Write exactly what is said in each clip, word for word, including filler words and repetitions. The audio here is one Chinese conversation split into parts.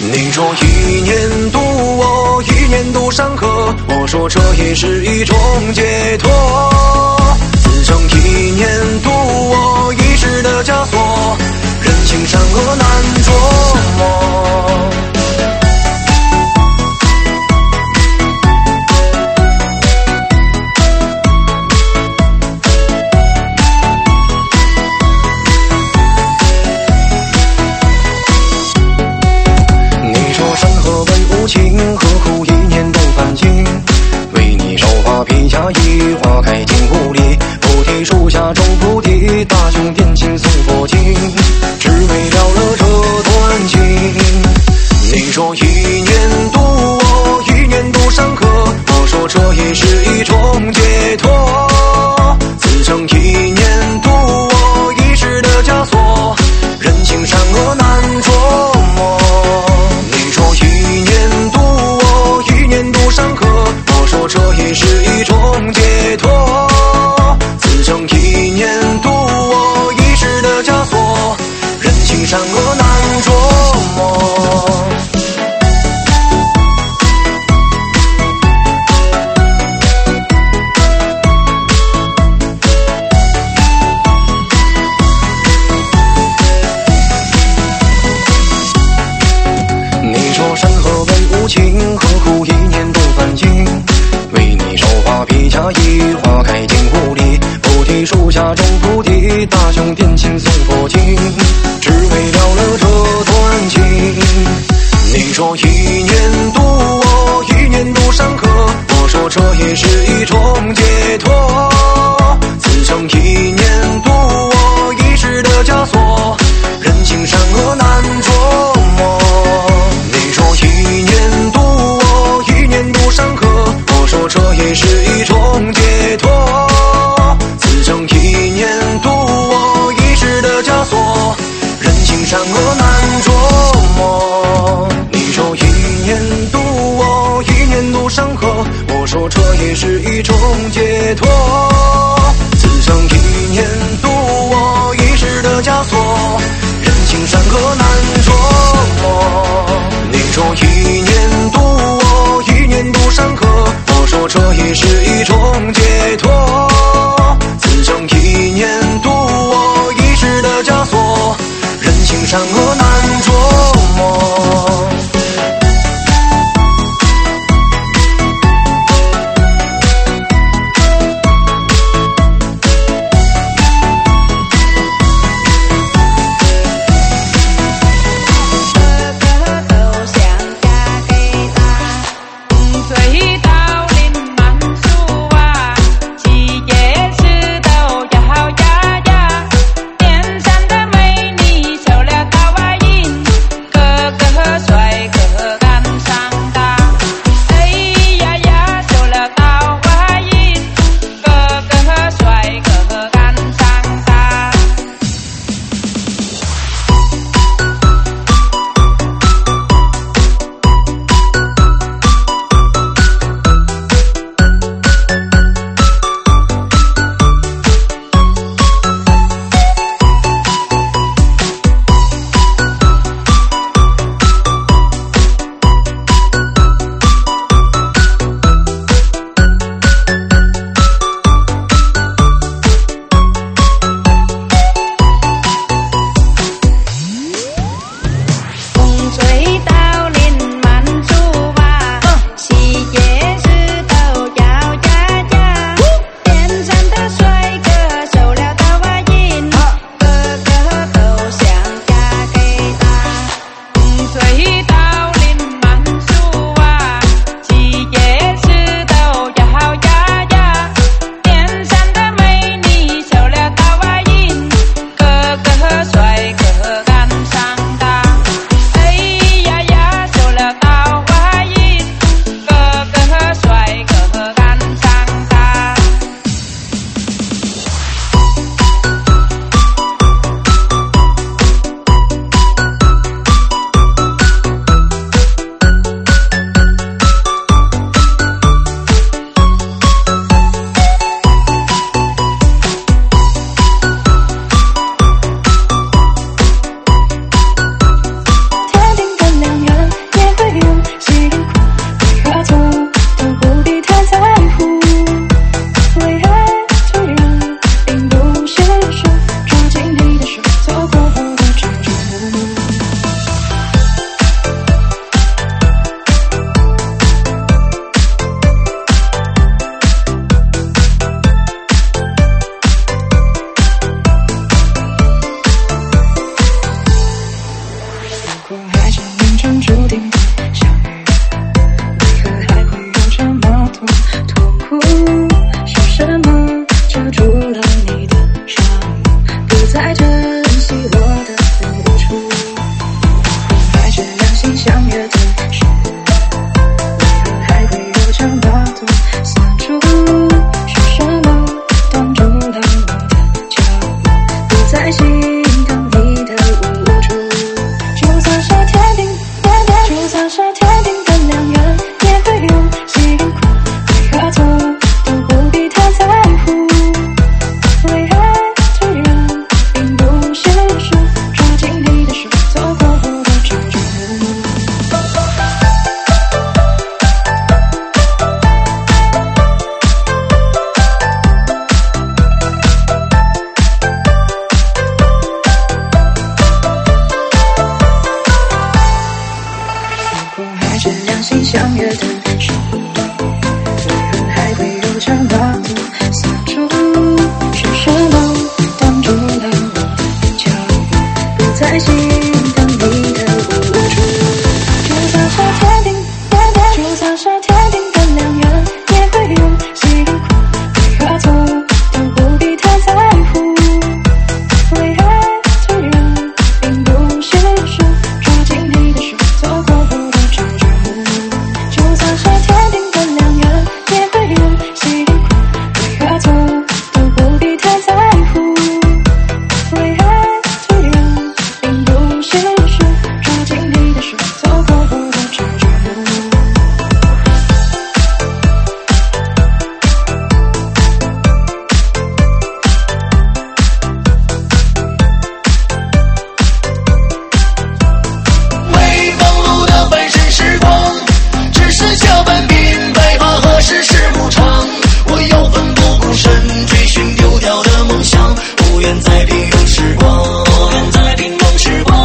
你说一年度我一年度山河，我说这也是一种解脱。自称一年度我一世的枷锁，人情善恶难捉摸。情何苦一年都繁星，为你手花披甲衣，花开尽故里。菩提树下种菩提，大雄殿前诵佛经，只为了了这段情。你说一年度我一年度山河，我说这也是一种解脱。自称一年度我一世的枷锁，人情善恶难捉摸。你说一年度我一年度山河，我说这也是一种解脱。自称一年度我一世的枷锁，人情善恶难捉摸。情何苦一年都繁星，为你手花披甲衣，花开尽故里。菩提树下种菩提，大雄殿前诵佛经，只为了了这段情。你说一年度我一年度山河，我说这也是一种解脱。自称一年度我一世的枷锁，人情善恶难捉摸。你说一年度我一年度山河，我说这也是一种解脱。自称一年度我一世的枷锁，人情善恶难捉摸。你说一年度我一年度山河，我说这也是一种解脱。自称一年度我一世的枷锁，人情善恶难捉摸。你说一年度我一年度山河，我说这也是一种解脱。自称一年度我一世的枷锁，人情善恶难捉摸。 水到临满树。 成注定的相遇，为何还会有这么多痛苦？是什么遮住了你的伤，不再珍惜我的付出？还是两心相约的时候，为何还会有这么多相处？是什么挡住了我的脚步，不再心疼你的无助？就算是天定天边，就算是天定的良缘，也会有辛苦，为何做都不必太在乎？为爱这人并不现实，抓紧你的手，走过我的指尖。如果还是两心相约的时候，为何还会有这么多相处？是什么挡住了我的脚步，不再心疼你的无助？就算是天定天边，就算是天定的良缘，也会有辛苦，为何做都不必太在乎？为爱这人并不现实，抓紧你的手，走过我的指尖。就算是天定的良缘，也会有辛苦，为何做都不必太在乎？为爱这人并不现实，抓紧你的手，走过我的指尖。 为忙碌的半生时光，只剩下半鬓白发，何时是无常？我要奋不顾身追寻丢掉的梦想，不愿再平庸时光，不愿再平庸时光。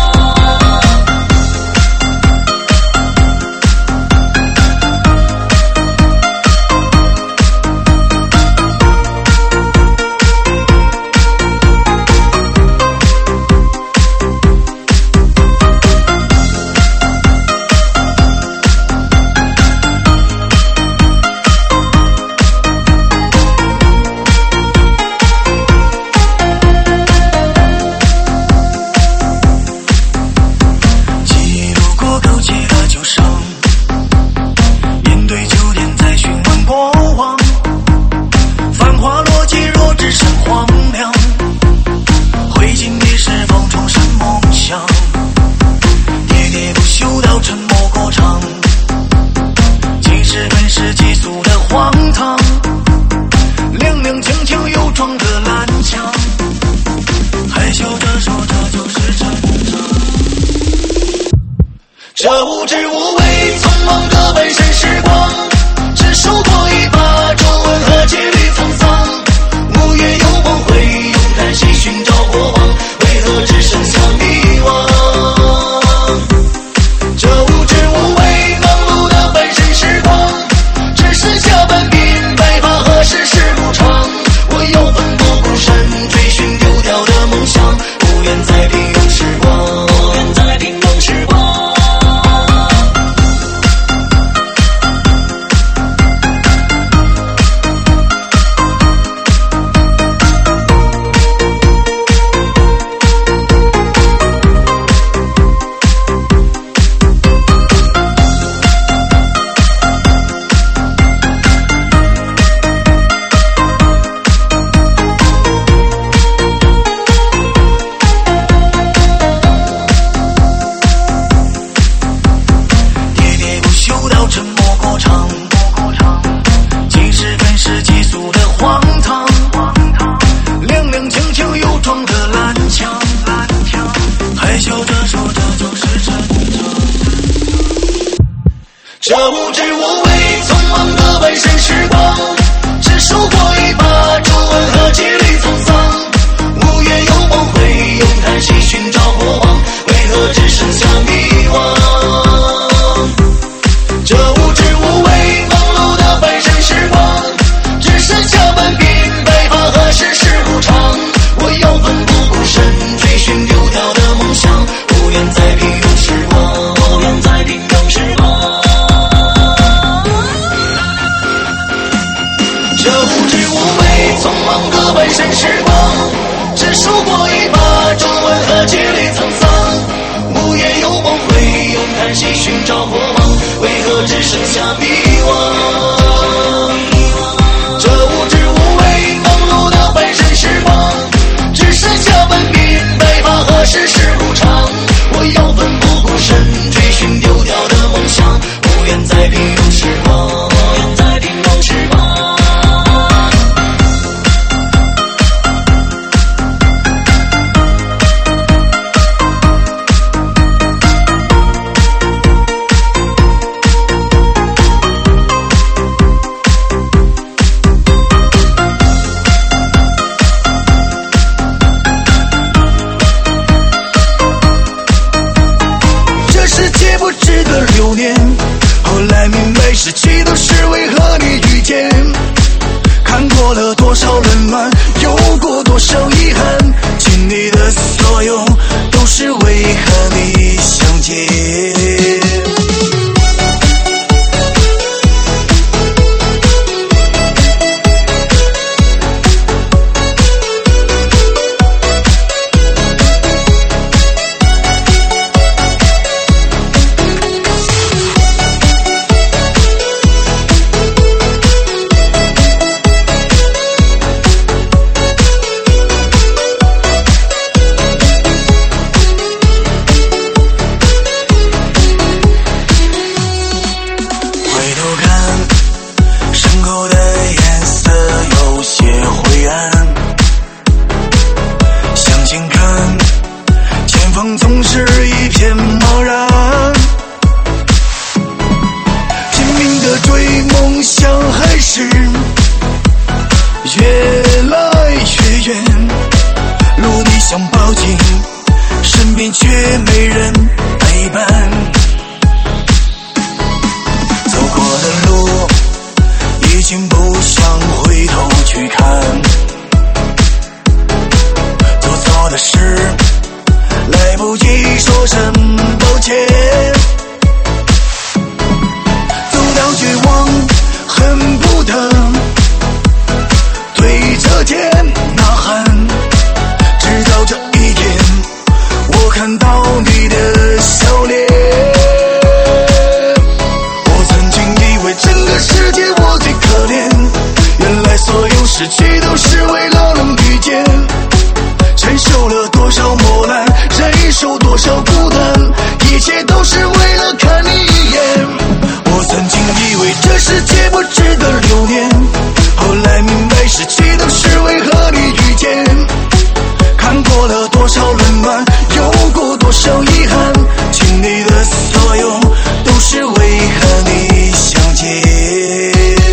记忆路过勾起了旧伤，面对旧店再询问过往，繁华落尽若只剩荒凉，灰烬你是否重生梦想？喋喋不休到沉默过场，几时更是急速的荒唐，踉踉跄跄又撞得烂墙，还笑着说这就是成长。这无知无畏匆忙的半生时光，只手过一把皱纹和几缕沧桑，五月有梦会勇敢谁寻找过往，为何只剩下迷惘？这无知无畏忙碌的半生时光，只剩下半鬓白发，何时是无常？我要奋不顾身追寻丢掉的梦想，不愿再平庸时光，不愿再平庸时光。喋喋不休到沉默过场，几时更是急速的荒唐，踉踉跄跄又撞得烂墙，还笑着说这就是成长。这无知无畏匆忙的半生时光，只手过一把皱纹和几缕沧桑，五月有梦会勇敢谁寻找过往，为何只剩下迷惘？这无知无畏忙碌的半生时光，只剩下半鬓白发，何时是无常？我要奋不顾身追寻丢掉的梦想，不愿再平庸时光。 半生时光，只数过一把皱纹和几缕沧桑。午夜有梦会用叹息寻找过往，为何只剩下迷惘？这无知无畏忙碌的半生时光，只剩下文明白发和世事无常。我要奋不顾身追寻丢掉的梦想，不愿再平庸时光，不愿再平庸时光。流年，后来明白失去都是为和你遇见，看过了多少冷暖，有过多少遗憾，经历的所有都是为和你相见。总是一片茫然，拼命的追梦想还是越来越远，路你想抱紧，身边却没人陪伴。走过的路已经不想回头去看，做错的事来不及说声抱歉，走到绝望恨不得对着天呐喊，直到这一天我看到你的笑脸。我曾经以为整个世界我最可怜，原来所有失去都是为了能遇见，承受了多少磨难，忍受多少孤单，一切都是为了看你一眼。我曾经以为这世界不值得留恋，后来明白失去都是为和你遇见，看过了多少冷暖，有过多少遗憾，经历的所有都是为和你相见。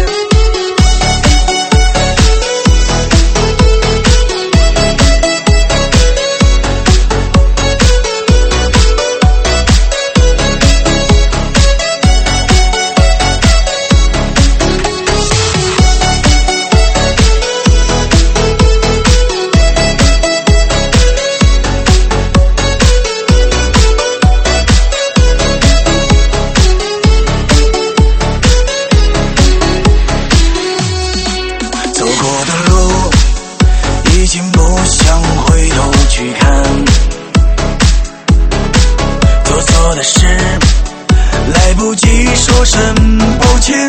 说声抱歉，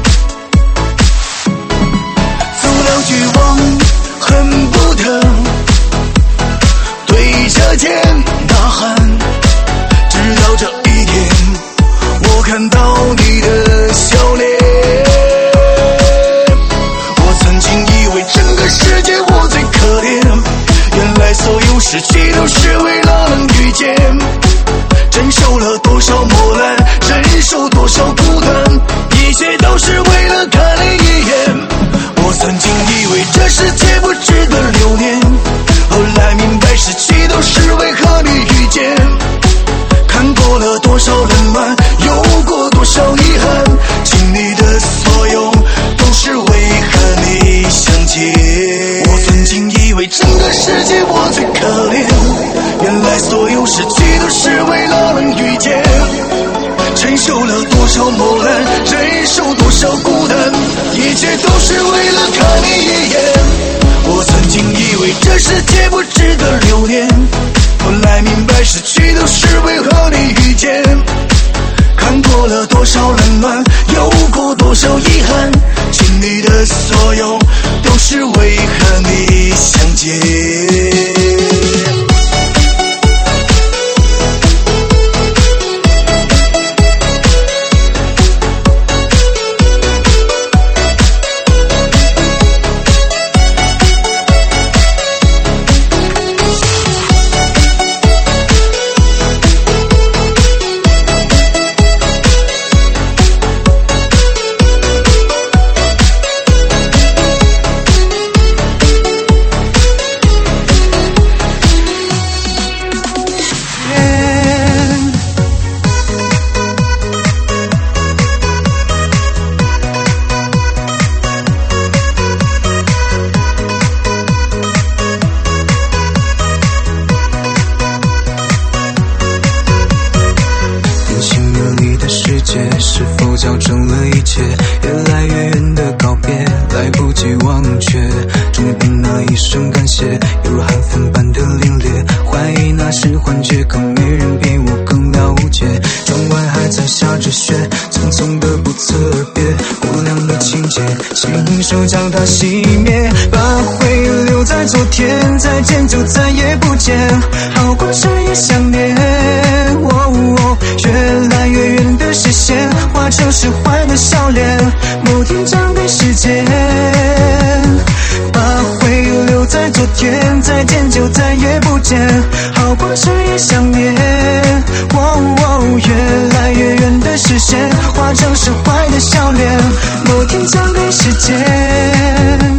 走到绝望恨不得对着天呐喊，直到这一天我看到你的笑脸。我曾经以为整个世界我最可怜，原来所有失去都是为了能遇见，承受了多少磨难，忍受多少孤单，一切都是为了看你一眼。我曾经以为这世界不值得留恋，后来明白失去都是为和你遇见，看过了多少冷暖，有过多少遗憾，经历的所有都是为和你相见。我曾经以为整个世界我最可怜，原来所有失去都是为了能遇见，承受了多少磨难，忍受多少孤单，一切都是为了看你一眼。我曾经以为这世界不值得留恋，后来明白失去都是为和你遇见。看过了多少冷暖，有过多少遗憾，经历的所有都是为和你相见。 是否矫正了一切？越来越远的告别，来不及忘却。终于被那一声感谢，犹如寒风般的凛冽。怀疑那是幻觉，可没人比我更了解。窗外还在下着雪，匆匆的不辞而别。过凉的情节，亲手将它熄灭，把回忆留在昨天。再见就再也不见，好过这夜相恋。哦哦，越来越远的视线，化成释怀的笑脸。某天将对时间，把回忆留在昨天。再见就再也不见，好过这夜相恋。哦哦，越来越远的视线，化成释怀的笑脸。某天将对时间。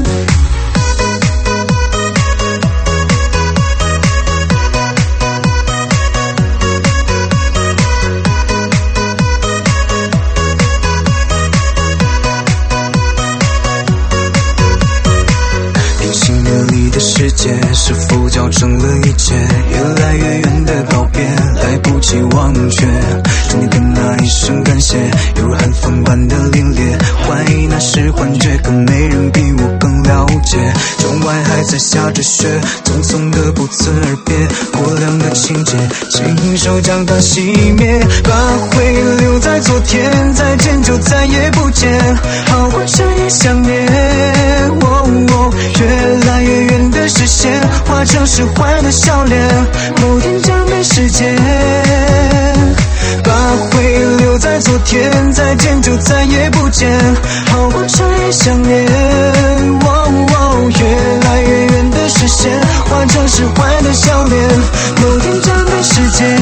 世界是否矫正了一切？越来越远的告别，来不及忘却。终于跟那一声感谢，犹如寒风般的凛冽。怀疑那是幻觉，可没人比我更了解。窗外还在下着雪，匆匆的不辞而别。过凉的情节，亲手将它熄灭，把回忆留在昨天。再见就再也不见，好过这夜相恋。哦哦，越来越远的视线，化成释怀的笑脸。某天将对时间，把回忆留在昨天。再见就再也不见，好过这夜相恋。哦哦，越来越远的视线，化成释怀的笑脸。某天将对时间，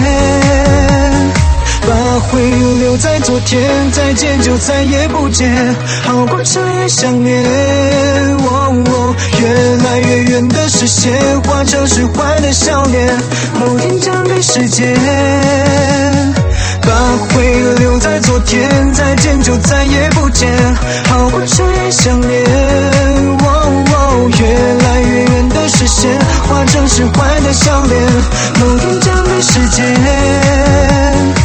把回忆留在昨天。再见就再也不见，好过这夜相恋。哦哦，越来越远的视线，化成释怀的笑脸。某天将对时间，把回忆留在昨天。再见就再也不见，好过这夜相恋。哦哦，越来越远的视线，化成释怀的笑脸。某天将对时间。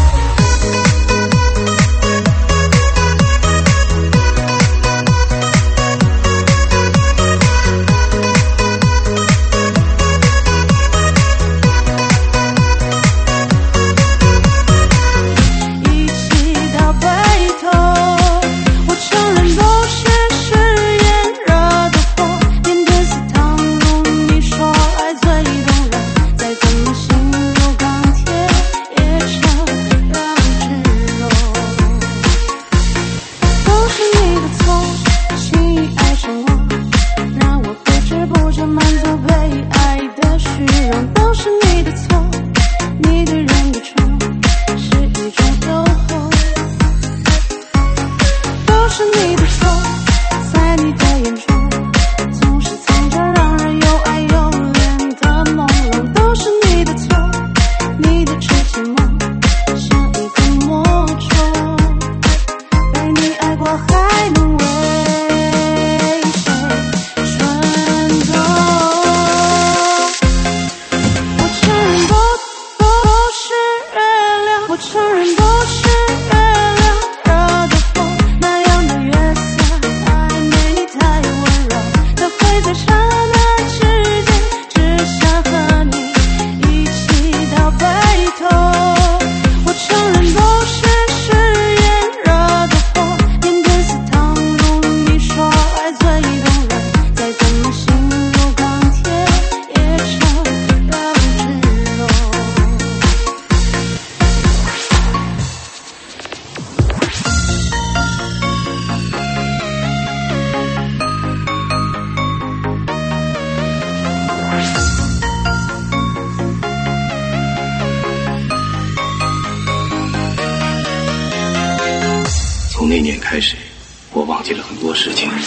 在刹那之间从那年开始，我忘记了很多事情。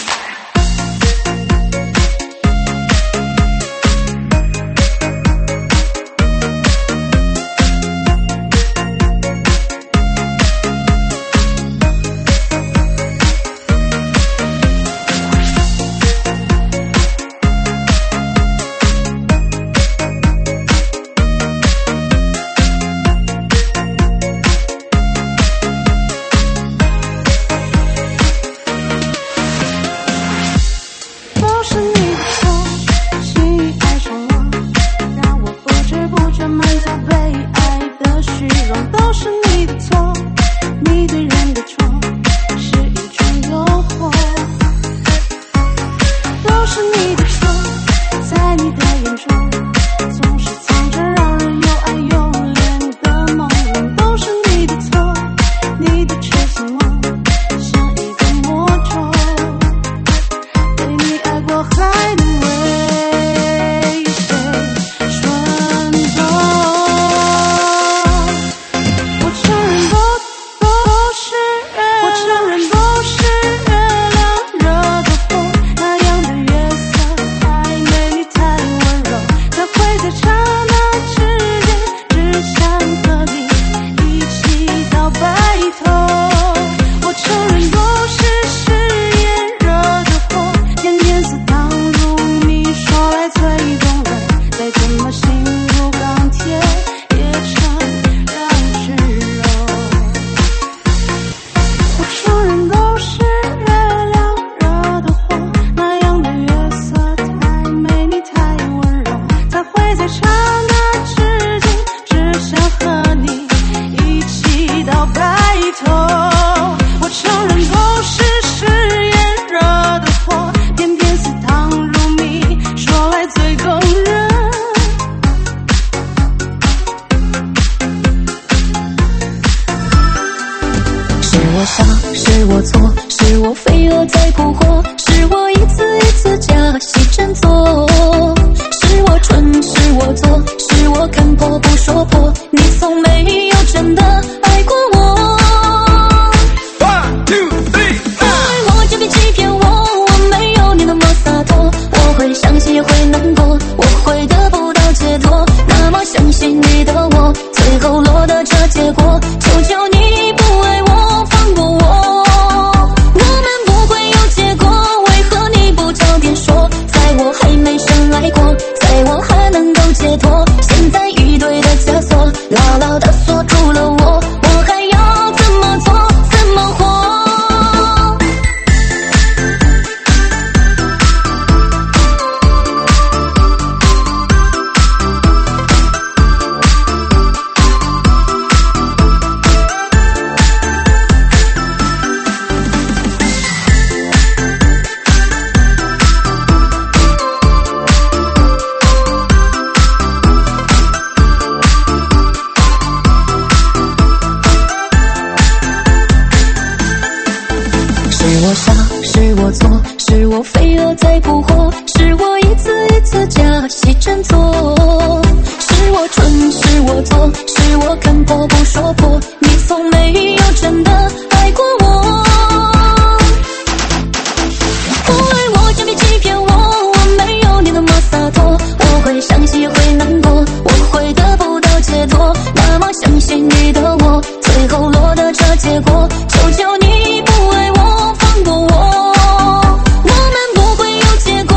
求求你不为我放过我，我们不会有结果。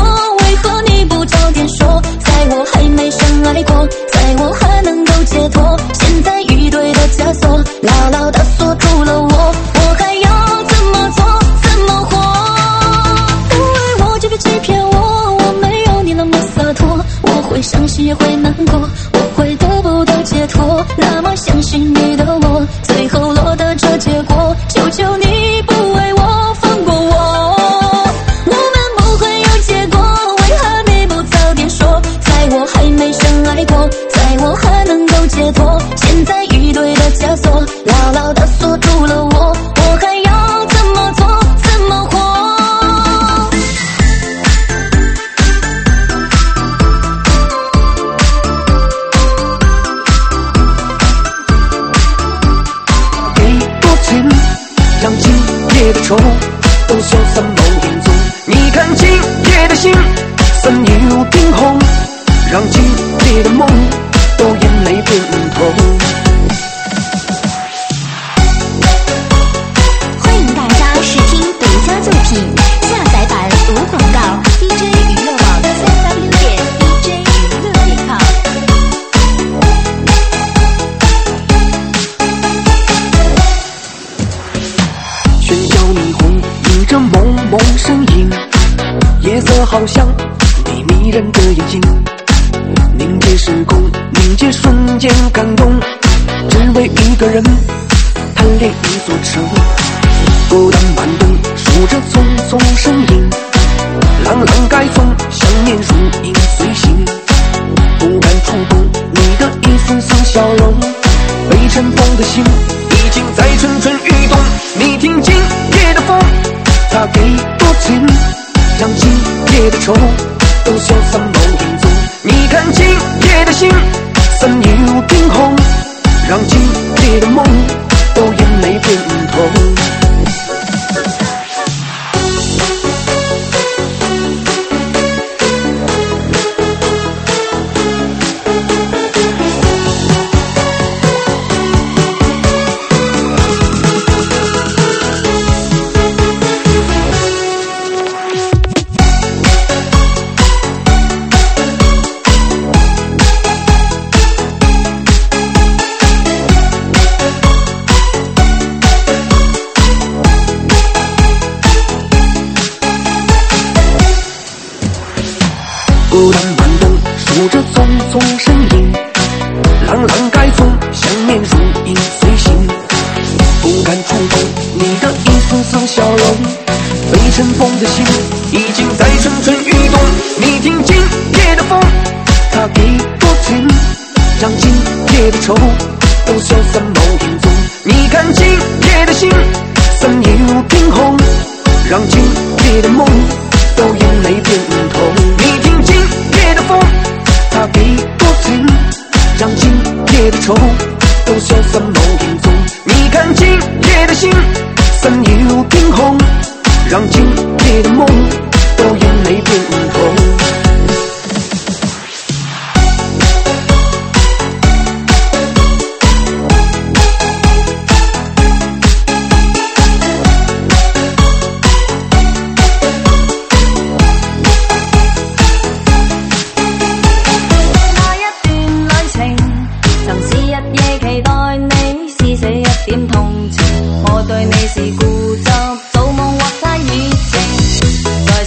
夜的愁都消散某影踪。你看今夜的星三又变红，让今夜的梦都眼泪变红。 欢迎大家试听独家作品，下载版无广告 D J 娱乐网三 w 点 D J 娱乐点 com。 喧嚣霓虹映着蒙蒙身影，夜色好像你迷人的眼睛，凝结时空，凝结瞬间感动，只为一个人贪恋一座城。孤单满灯，数着匆匆身影，朗朗盖风，想念如影随形，不敢触碰你的一丝丝笑容，被尘封的心已经在蠢蠢欲动。你听今夜的风，它给多情，让今夜的愁都消散某影踪。你看今夜的星三又变红，让今夜的梦都眼泪变红。孤单满灯，数着匆匆身影，朗朗盖风，想念如影随形，不敢触碰你的一丝丝笑容，被尘封的心已经在蠢蠢欲动。你听今夜的风，它给多情，让今夜的愁都消散某影踪。你看今夜的星三又变红，让今夜的梦都眼泪变红。你听今夜的风，它给多情，让今夜的愁都消散某影踪。你看今夜的星三又变红，让今夜的梦都眼泪变红。 我對你是固執，造夢或太熱情，在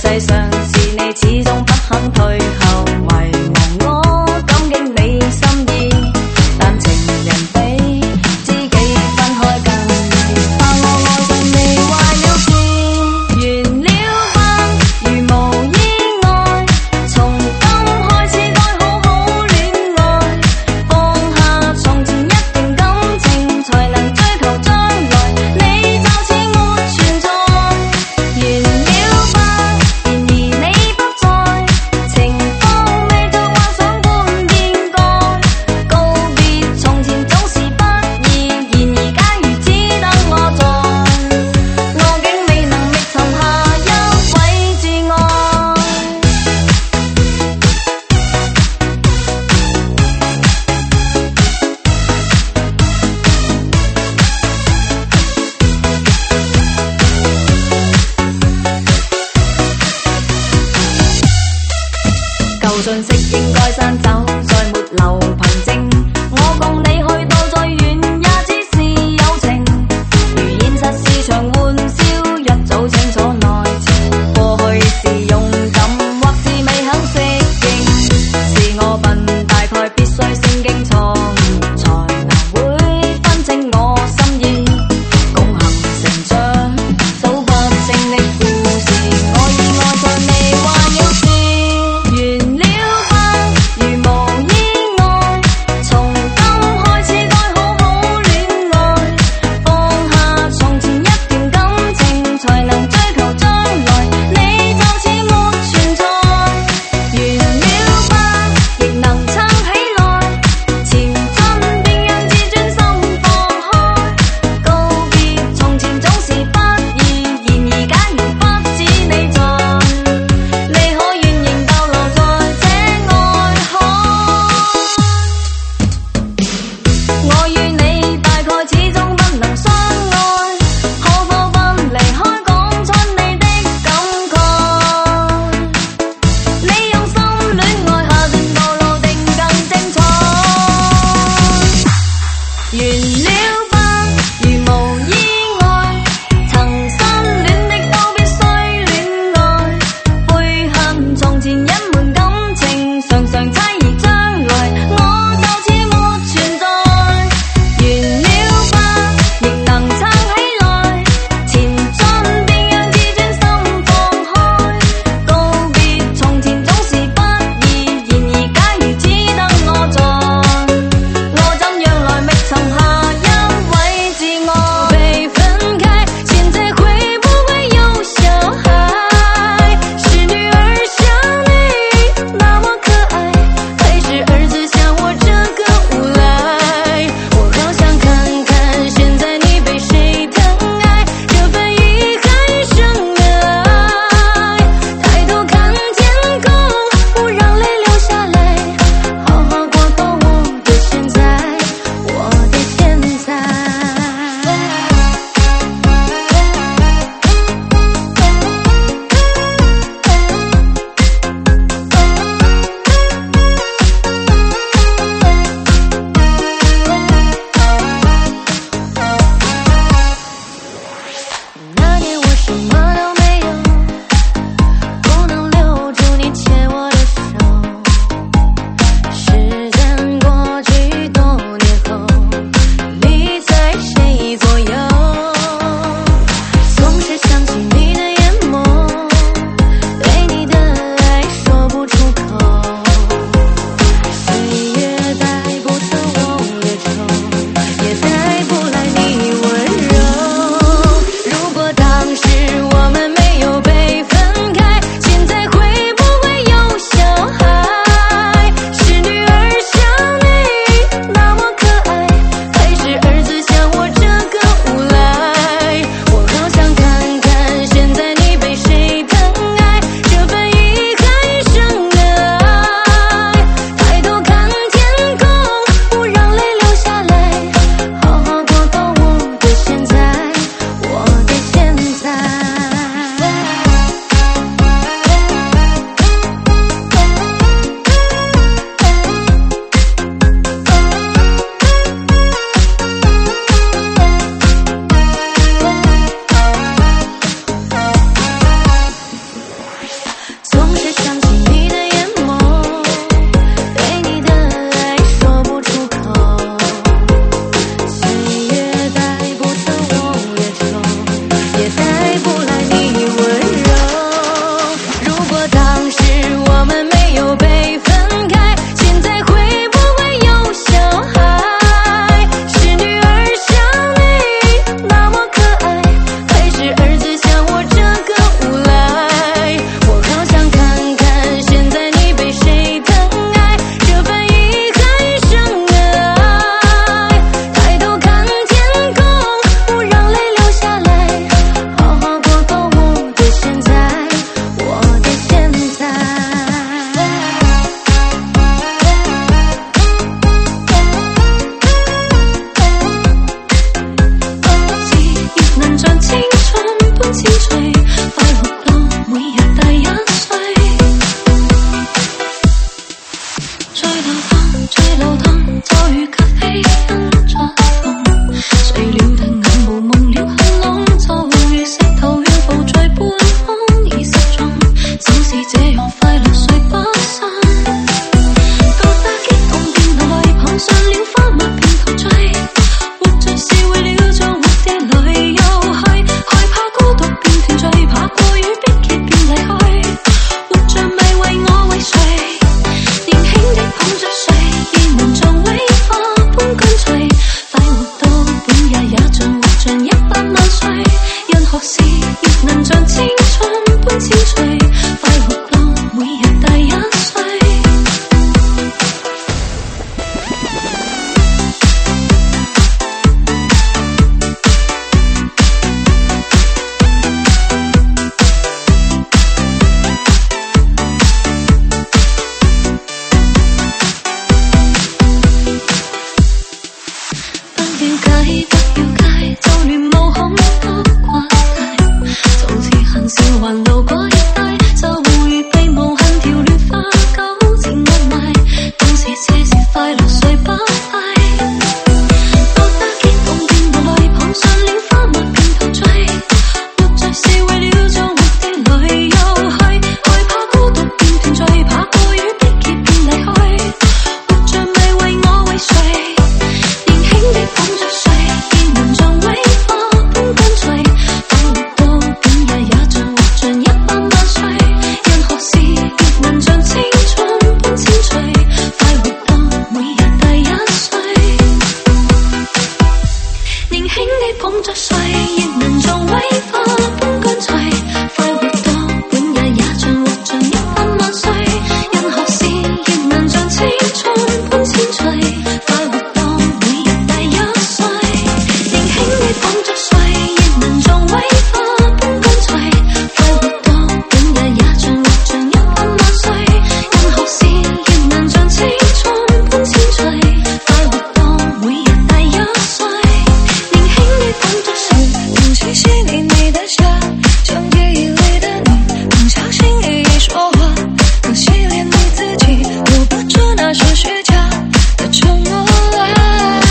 輕地碰着誰，亦能做威化般乾脆。快活到本日也盡活盡一分萬歲，任何事亦能像青春般千歲。快活到每日第一歲，年輕地碰着誰，亦能做威化般乾脆。快活到本日也盡活盡一分萬歲，任何事亦能像青春般千歲。快活到每日第一歲，年輕地碰着誰，能細細膩膩的笑，像記憶裡的你，能小心翼翼說話。可惜連你自己都不知那是虛假的承諾啊。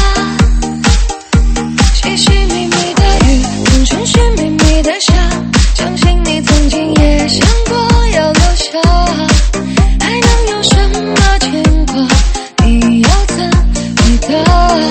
細細密密的雨，能尋尋覓覓的夏，相信你曾經也想過要留下，還能有什麼牽掛？你要怎回答？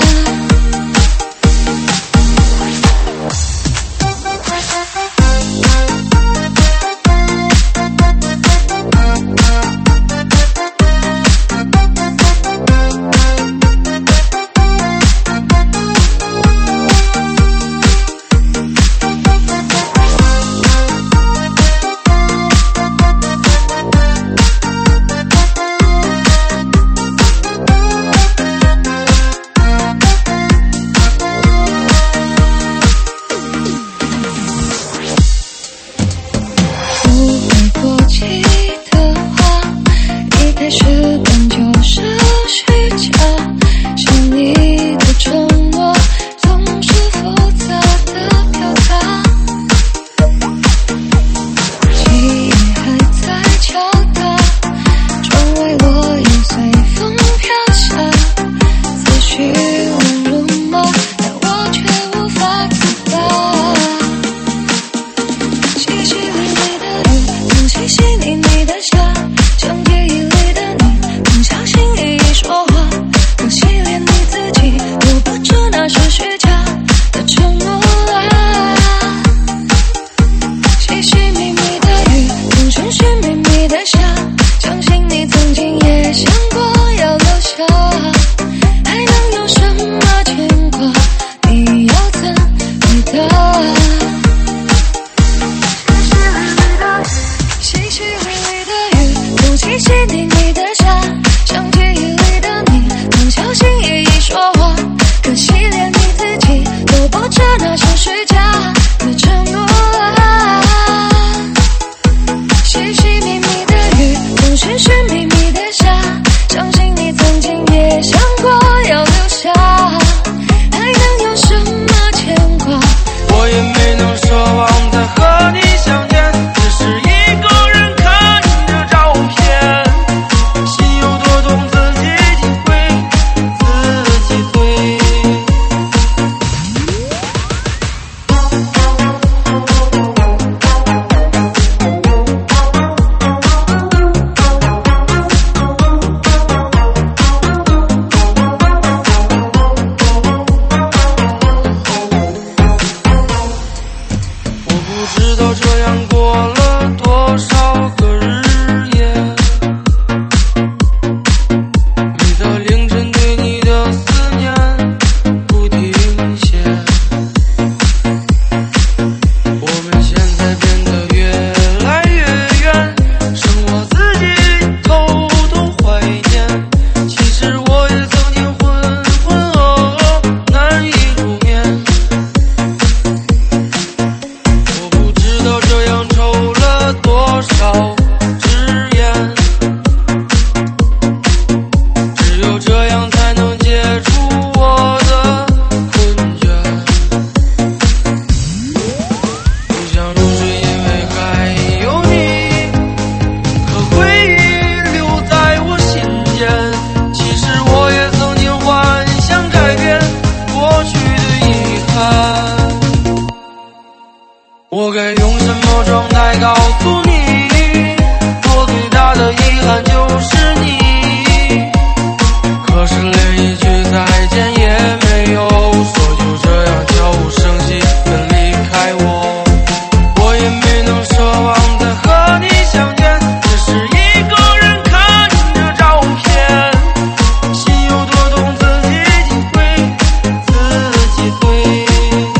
我该用什么状态告诉你，我最大的遗憾就是你。可是连一句再见也没有说，就这样悄无声息地离开我。我也没能奢望再和你相见，只是一个人看着照片，心有多痛自己体会，自己对。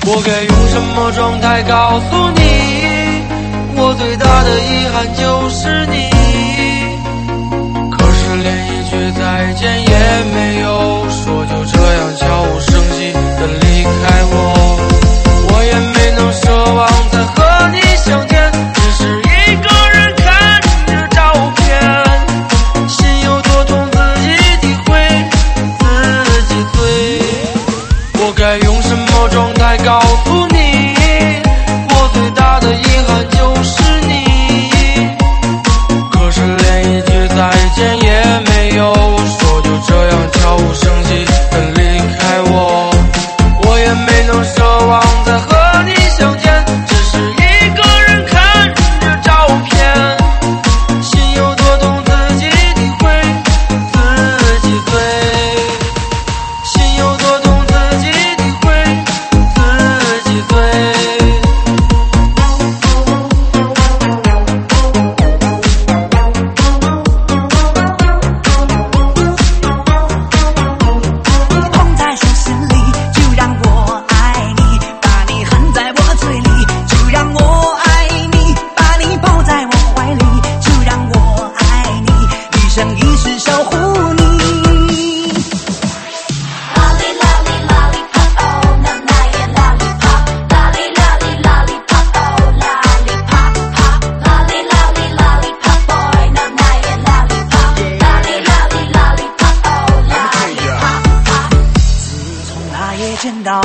我该用什么状态告诉你，我最大的遗憾就是你。可是连一句再见也没有说，就这样悄无声息地离开我。我也没能奢望再和你相见，只是一个人看着照片，心有多痛自己体会，自己醉。我该用什么状态告诉你，我最大的遗憾就是你。可是连一句再见也没有说，就这样悄无声息地离开我。我也没能奢望再和你相见，只是一个人看着照片，心有多痛自己体会，自己醉。心有多痛自己体会，自己醉。 捧在手心里，就让我爱你，把你含在我嘴里，就让我爱你，把你抱在我怀里，就让我爱你，一生一世守护你。自从那夜见到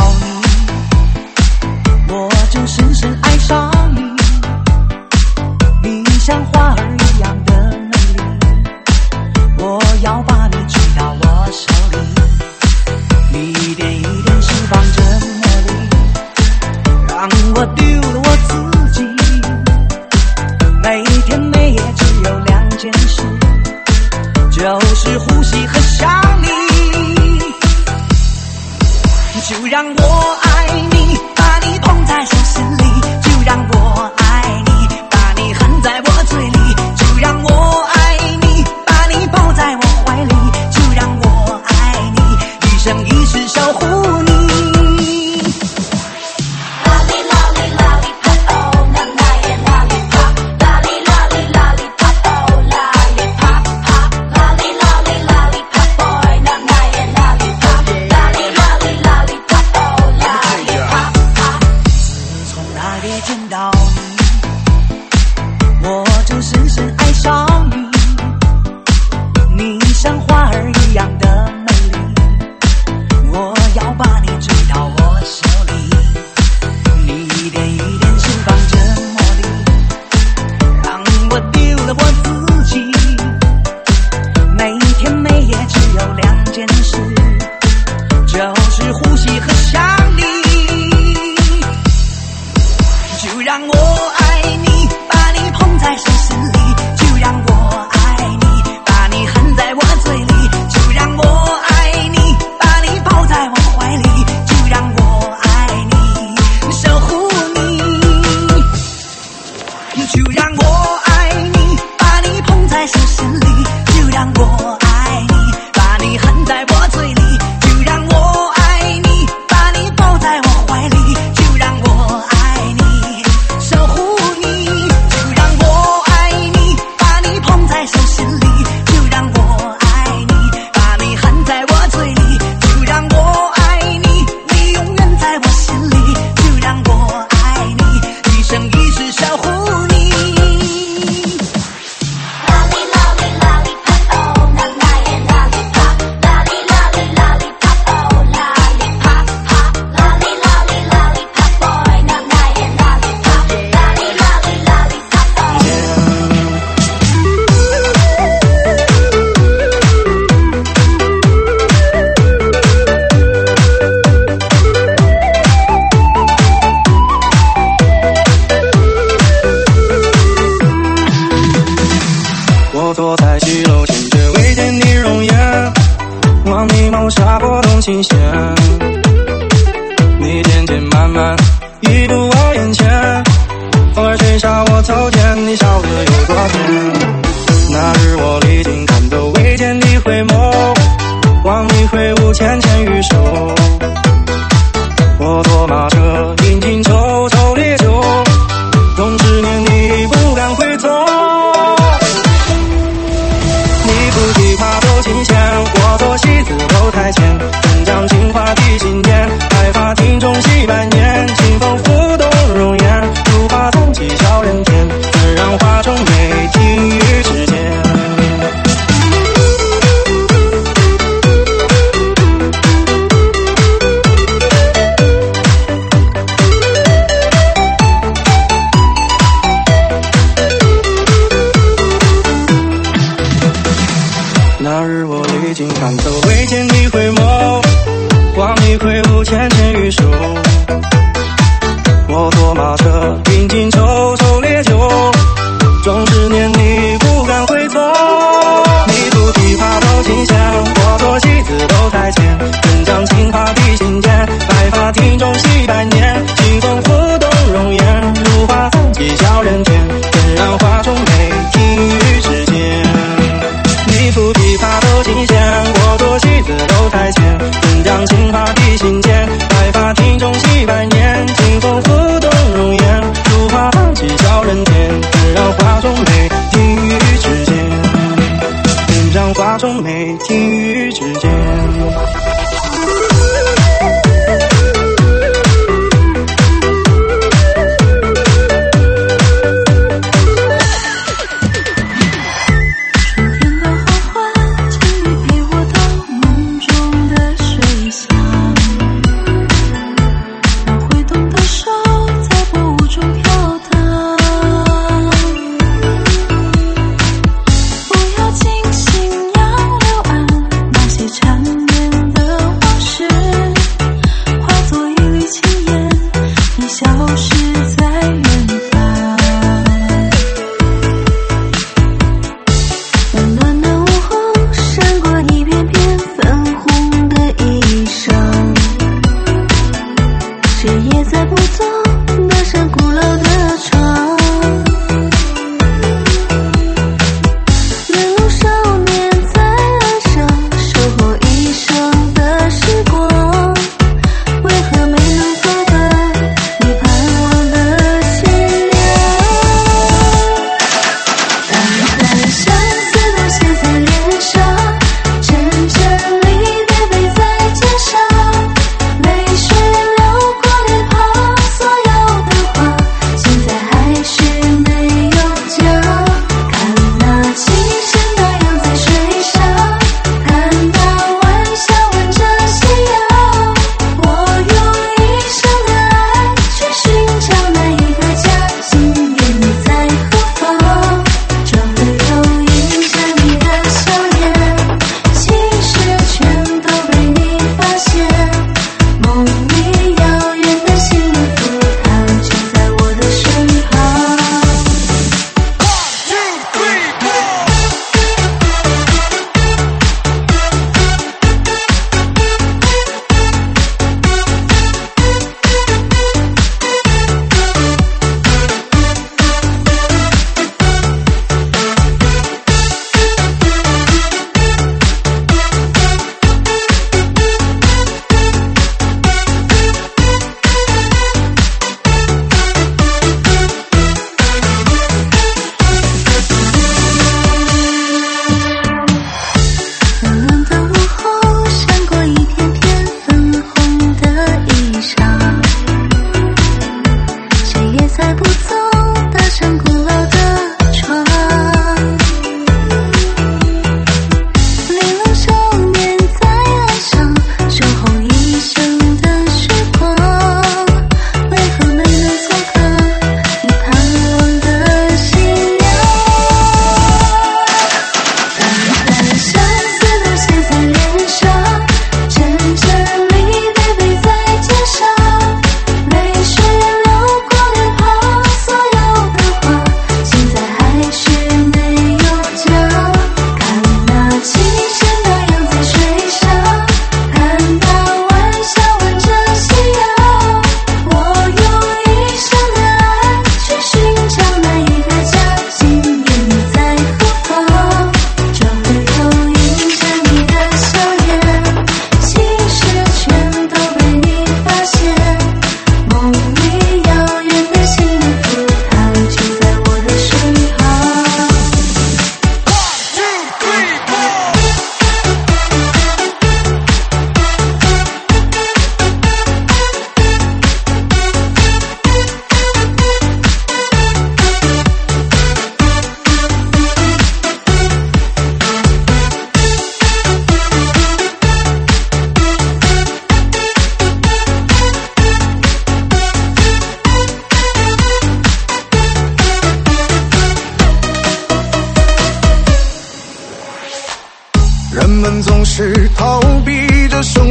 你，我就深深爱上你，你像花儿一样的美丽，我要把你追到我手里，你一点一点释放着魔力，让我丢了我自己。每天每夜只有两件事，就是呼吸和想你。就让我爱你，把你捧在手心里，就让我爱你，把你含在我嘴里，就让我爱你，把你抱在我怀里，就让我爱你，一生一世守护你。自从那夜见到你，我就深深爱上你，你像花儿一样的美丽，我要把你追到我手里，你一点一点释放着魔力，让我丢了我自己。每天每夜只有两件事，就是呼吸和想你。就让我爱你，把你捧在手心里，就让我爱你，把你含在我嘴里，就让我爱你，把你抱在我怀里，就让我爱你，守护你。就让我爱你，把你捧在手心里，就让我爱你，把你含在我嘴里，就让我爱你，把你抱在我怀里，就让我爱你，守护你。就让我爱你，把你捧在手心里，就让我爱你，把你含在我嘴里，就让我爱你，你永远在我心里，就让我爱你，一生一世守护你。 我坐在几楼前，却未见你容颜，望你眸下波动琴弦，你渐渐慢慢移步我眼前，风儿吹下我头前，你笑得有多甜。那日我历经看透，未见你回眸，望你挥舞纤纤玉手，我坐马车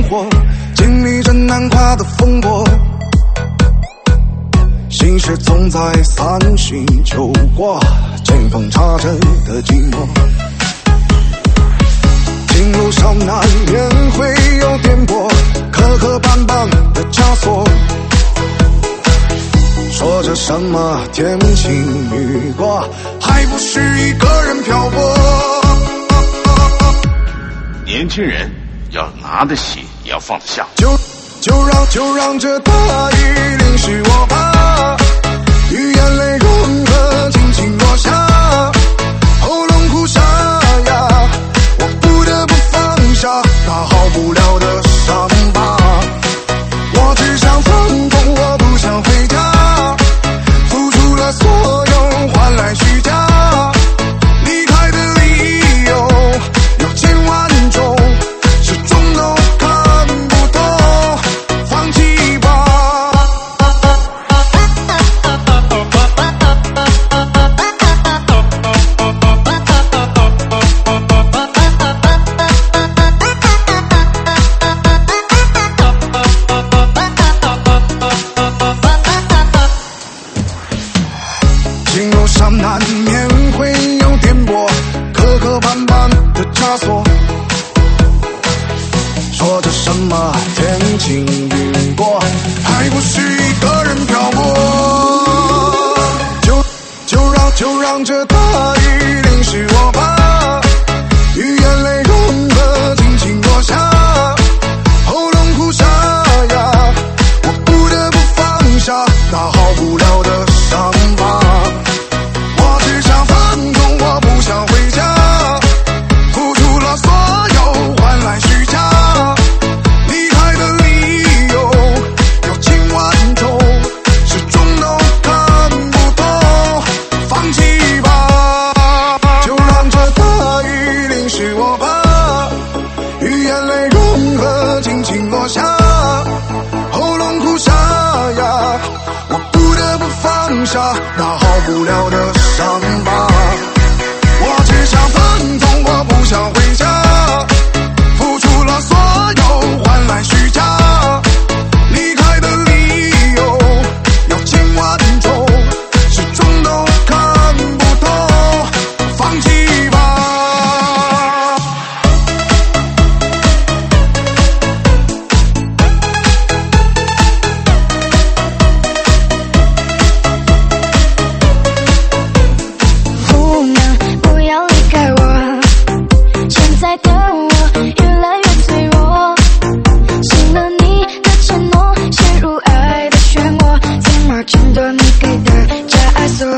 活，经历着难跨的风波，心事总在三巡秋过，见缝插针的寂寞。情路上难免会有颠簸，磕磕绊绊的枷锁，说着什么天晴雨过，还不是一个人漂泊。 年轻人要拿得起，也要放得下。 就就让就让这大雨淋湿我吧，与眼泪融合，轻轻落下，喉咙哭沙哑，我不得不放下那好不了的伤疤。我只想放纵，我不想回家，付出了所有换来虚假，离开的理由有千万种，始终都看不懂，放弃吧。情路上难免会有颠簸，磕磕绊绊的枷锁，说着什么天晴云过，还不是一个人漂泊。就就让就让这大雨淋湿我吧，与眼泪融合，轻轻落下，喉咙哭沙哑，我不得不放下那好不了的伤疤。我只想放纵，我不想回家，付出了所有换来虚假，离开的理由有千万种，始终都看不懂，放弃吧。就让这大雨淋湿我吧，与眼泪融合，轻轻落下，喉咙哭沙哑，我不得不放下那好不了的伤疤。我只想放纵，我不想回家，付出了所有换来虚假，离开的理由有千万种，始终都看不懂，放弃吧。 不能不要离开我，现在的我越来越脆弱，信了你的承诺，陷入爱的漩涡，怎么挣脱你给的枷锁？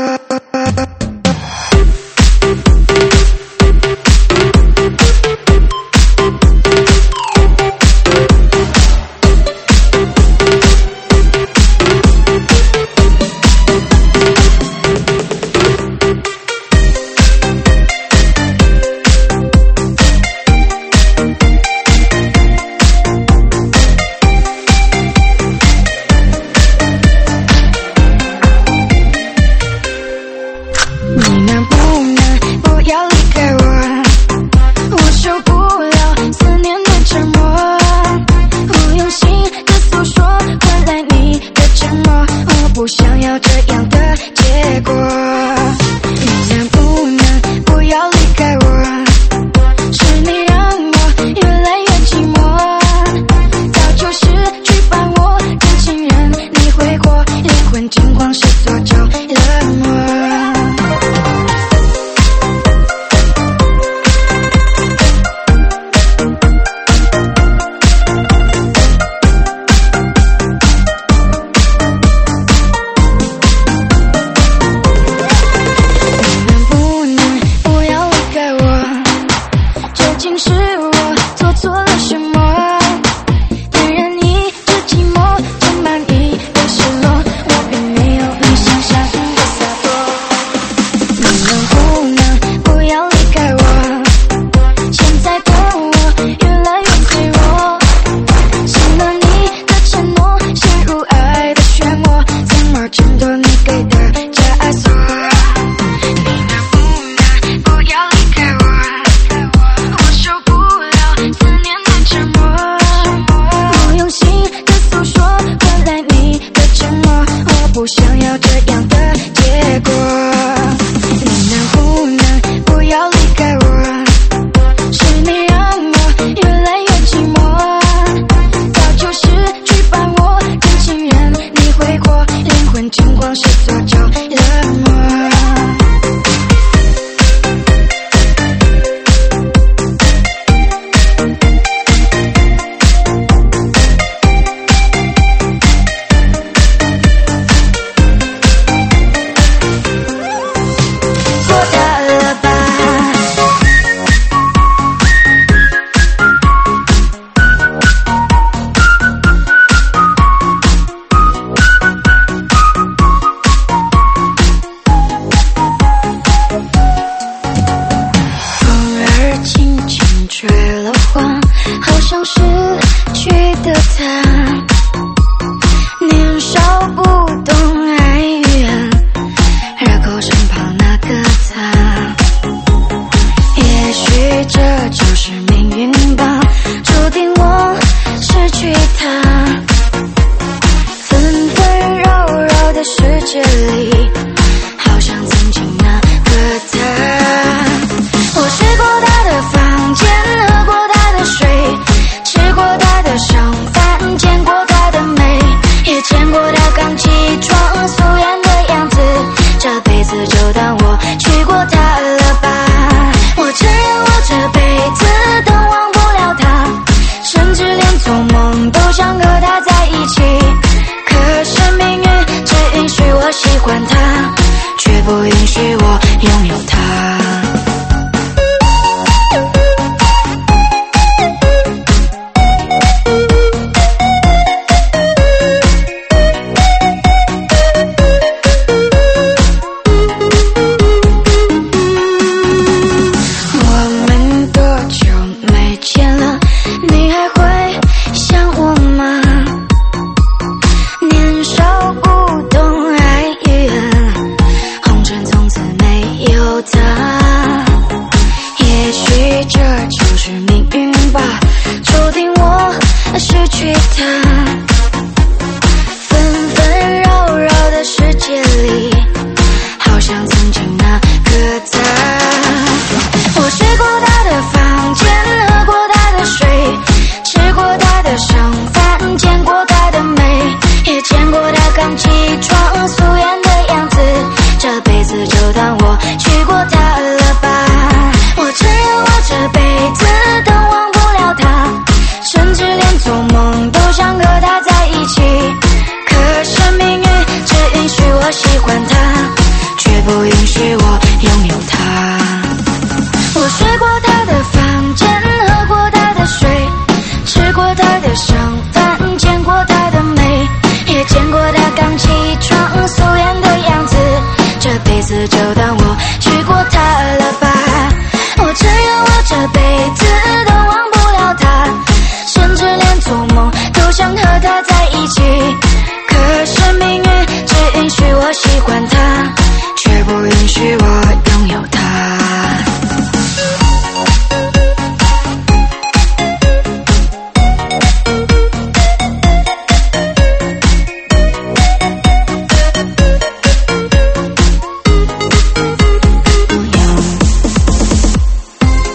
你能不能不要离开我？我受不了思念的折磨，我用心的诉说换来你的沉默，我不想要这样的结果。你能不能不要离开我？是你让我越来越寂寞，早就失去把握，真情人你挥霍，灵魂惊慌失措就冷漠。 的他，年少不懂爱与恨，热狗身旁那个他，也许这就是命运吧，注定我失去他。纷纷扰扰的世界里，好像曾经那个他。我睡过他的房间，喝过他的水，吃过他的剩饭，见过他的美，也见过他刚起床素颜的样子。这辈子就当我娶过他了吧。我承认我这辈子都忘不了他，甚至连做梦都想和他在一起。可是命运只允许我喜欢他，却不允许我拥有他。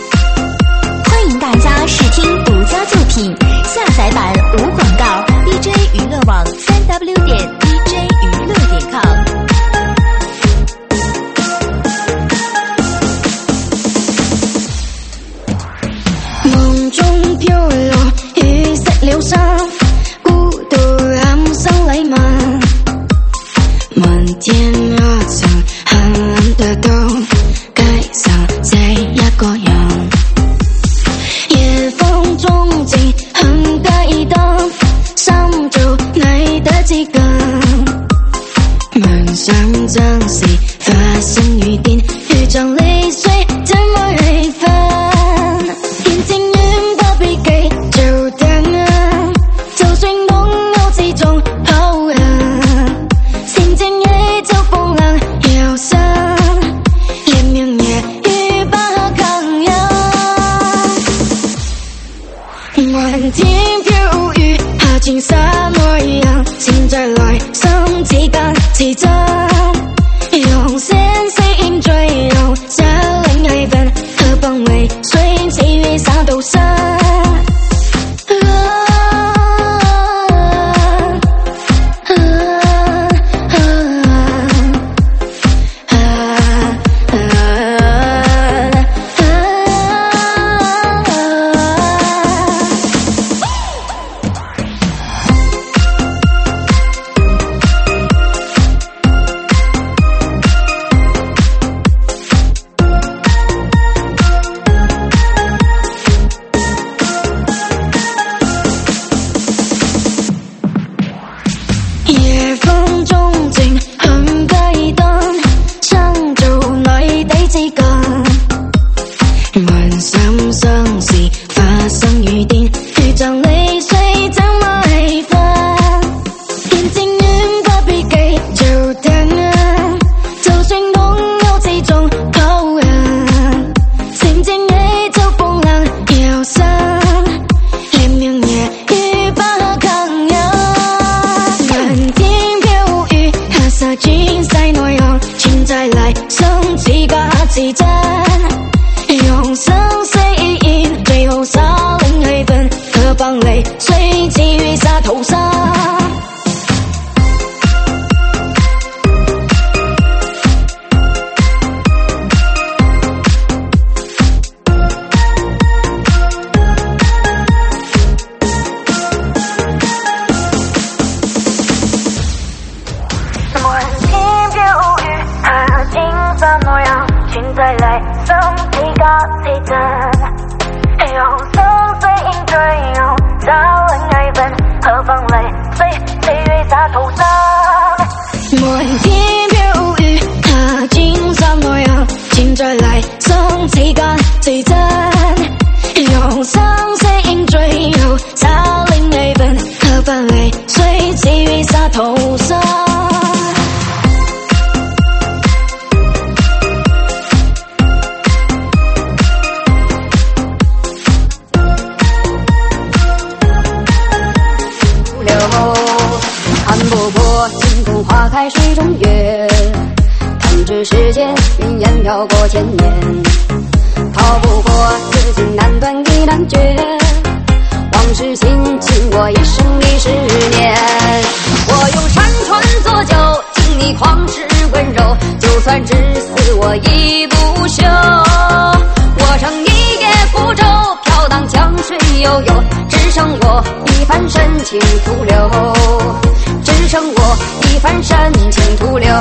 下载版无广告 D J 岁，岁月洒头上。 漫天飘雨，它金色模样，请再来送谁干最真？用伤心坠入少林泪奔，何妨为岁岁月洒头上。看不破清风花开水中月，弹指世间云烟飘过千年，逃不过此情难断意难绝，往事心情我一生一世年。我用山川作酒，敬你旷世温柔，就算至死我亦不休。我乘一叶孤舟，飘荡江水悠悠，只剩我一番深情徒留，只剩我一番深情徒留。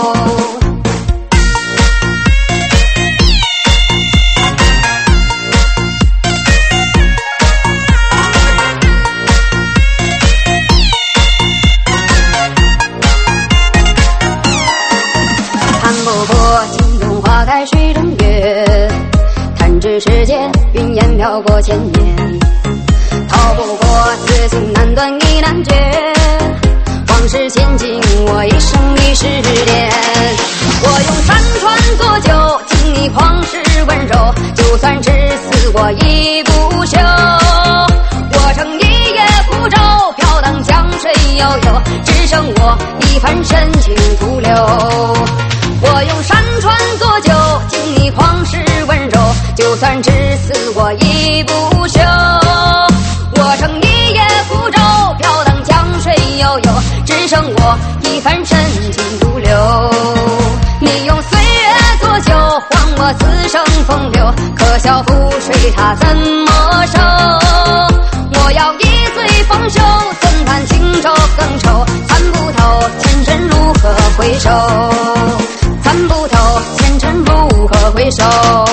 看不破清风花开水中月，弹指世间云烟飘过千年，逃不过此情难断意难绝，往事千金我一生一世恋。我用山川作酒，敬你旷世温柔，就算至死我亦不休。我乘一叶孤舟，飘荡江水悠悠，只剩我一番深情徒留。我用山川作酒，敬你旷世温柔，就算至死我亦不休。我乘一叶孤舟，飘荡江水悠悠，只剩我一番深情徒留。你用岁月作酒，还我此生风流，可笑覆水它怎么收？我要一醉方休，怎叹轻舟更愁，参不透前尘如何回首，参不透前尘如何回首。